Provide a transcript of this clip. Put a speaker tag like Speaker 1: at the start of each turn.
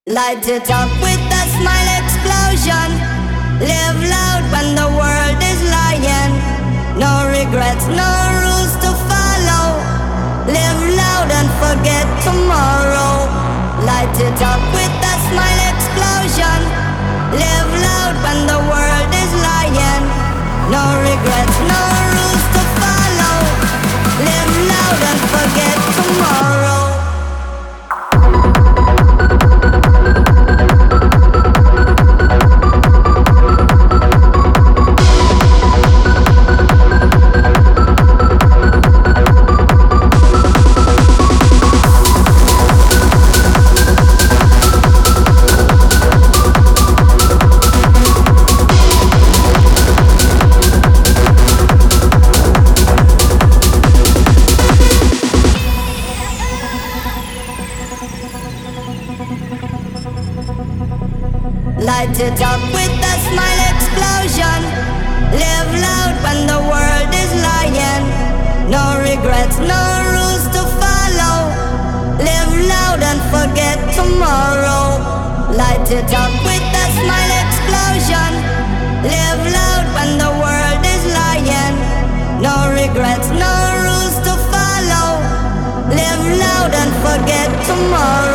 Speaker 1: Light it up with a smile explosion. Live loud when the world is lying. No regrets, no rules to follow. Live loud and forget tomorrow. Light it up with a smile explosion. Live loud when the world is lying. No regrets, no rules to follow. Live loud and forget tomorrow. Light it up with a smile explosion. Live loud when the world is lying. No regrets, no rules to follow. Live loud and forget tomorrow. Light it up with a smile explosion. Live loud when the world is lying. No regrets, no rules to follow. Live loud and forget tomorrow.